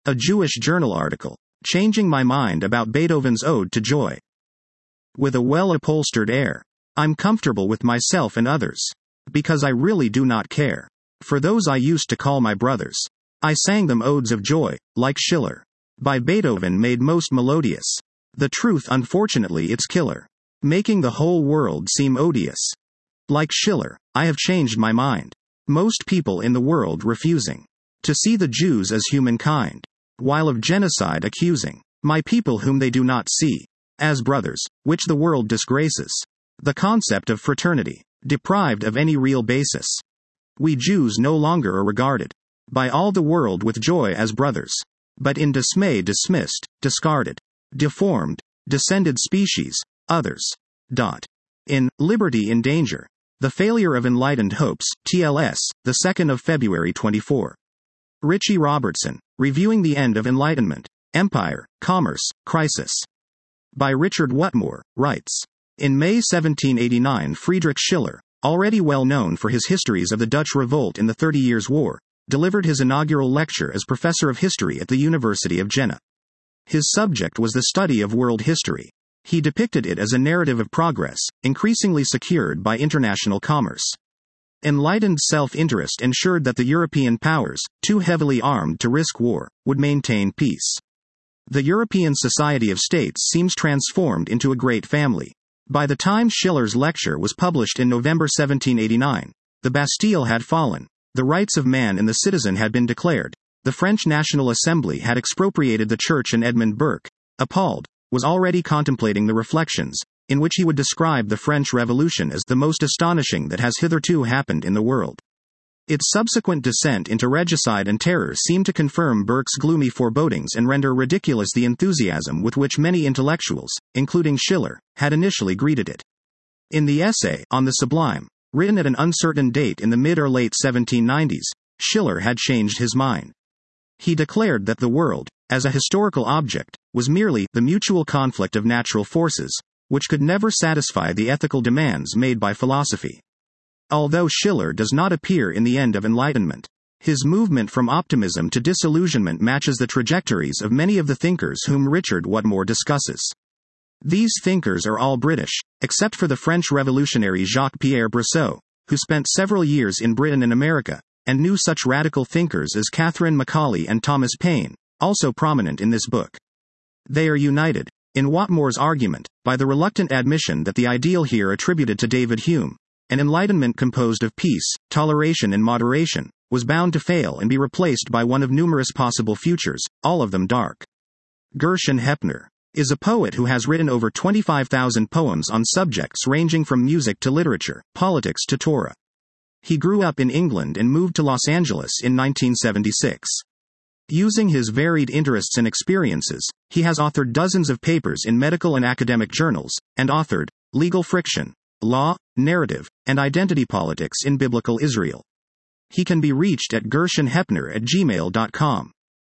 A Jewish journal article. Changing my mind about Beethoven's Ode to Joy. With a well-upholstered air. I'm comfortable with myself and others. Because I really do not care. For those I used to call my brothers. I sang them odes of joy, like Schiller. By Beethoven made most melodious. The truth unfortunately it's killer. Making the whole world seem odious. Like Schiller, I have changed my mind. Most people in the world refusing to see the Jews as humankind, while of genocide accusing my people whom they do not see as brothers, which the world disgraces. The concept of fraternity, deprived of any real basis. We Jews no longer are regarded by all the world with joy as brothers, but in dismay dismissed, discarded, deformed, descended species, others. In Liberty in Danger. The Failure of Enlightened Hopes, TLS, 2 February 24. Richie Robertson, Reviewing the End of Enlightenment, Empire, Commerce, Crisis. By Richard Whatmore, writes. In May 1789 Friedrich Schiller, already well known for his histories of the Dutch Revolt in the 30 Years' War, delivered his inaugural lecture as professor of history at the University of Jena. His subject was the study of world history. He depicted it as a narrative of progress, increasingly secured by international commerce. Enlightened self-interest ensured that the European powers, too heavily armed to risk war, would maintain peace. The European Society of States seems transformed into a great family. By the time Schiller's lecture was published in November 1789, the Bastille had fallen, the rights of man and the citizen had been declared, the French National Assembly had expropriated the church, and Edmund Burke, appalled, was already contemplating the reflections, in which he would describe the French Revolution as the most astonishing that has hitherto happened in the world. Its subsequent descent into regicide and terror seemed to confirm Burke's gloomy forebodings and render ridiculous the enthusiasm with which many intellectuals, including Schiller, had initially greeted it. In the essay, On the Sublime, written at an uncertain date in the mid or late 1790s, Schiller had changed his mind. He declared that the world, as a historical object, was merely the mutual conflict of natural forces, which could never satisfy the ethical demands made by philosophy. Although Schiller does not appear in the End of Enlightenment, his movement from optimism to disillusionment matches the trajectories of many of the thinkers whom Richard Whatmore discusses. These thinkers are all British, except for the French revolutionary Jacques-Pierre Brissot, who spent several years in Britain and America, and knew such radical thinkers as Catherine Macaulay and Thomas Paine, also prominent in this book. They are united, in Whatmore's argument, by the reluctant admission that the ideal here attributed to David Hume, an enlightenment composed of peace, toleration and moderation, was bound to fail and be replaced by one of numerous possible futures, all of them dark. Gershon Heppner is a poet who has written over 25,000 poems on subjects ranging from music to literature, politics to Torah. He grew up in England and moved to Los Angeles in 1976. Using his varied interests and experiences, he has authored dozens of papers in medical and academic journals, and authored Legal Friction, Law, Narrative, and Identity Politics in Biblical Israel. He can be reached at gershonheppner@gmail.com.